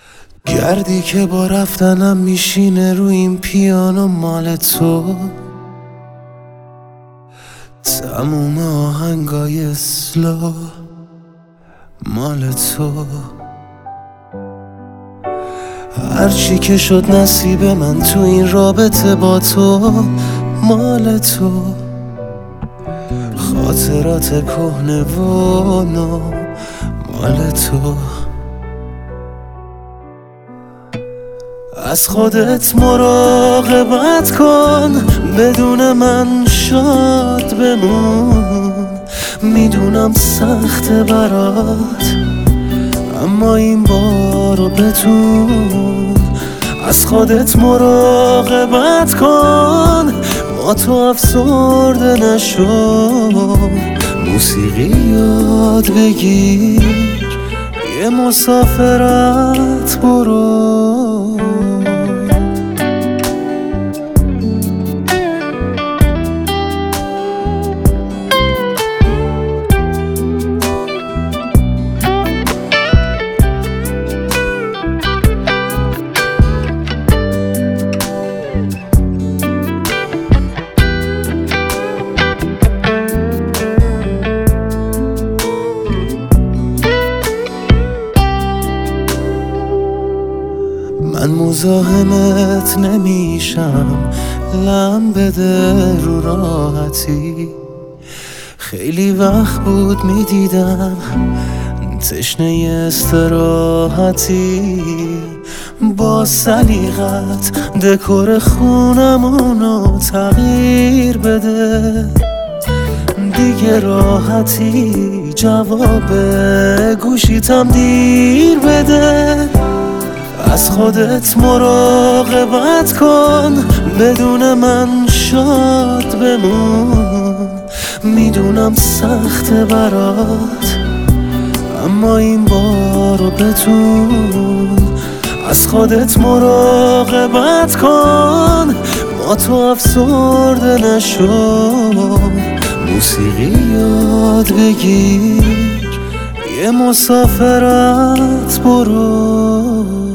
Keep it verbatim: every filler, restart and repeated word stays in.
گردی که با رفتنم میشینه روی این پیانو مال تو، تموم آهنگای اسلو مال تو. هرچی که شد نصیب من تو این رابطه با تو مال تو. خاطرات کهنه و نو مال تو. از خودت مراقبت کن، بدون من شاد بمون. میدونم سخته برات، اما این بارو بتون. از خودت مراقبت کن، با تو افسرده نشو. موسیقی یاد بگیر، یه مسافرت برو. من مزاحمت نمیشم، لم بده رو راحتی. خیلی وقت بود میدیدم تشنه استراحتی. با سلیقت دکور خونمونو تغییر بده. دیگه راحتی جواب گوشیتم دیر بده. از خودت مراقبت کن، بدون من شاد بمون. میدونم سخته برات، اما این بارو بتون. از خودت مراقبت کن، با تو افسرده نشو. موسیقی یاد بگیر، یه مسافرت برو.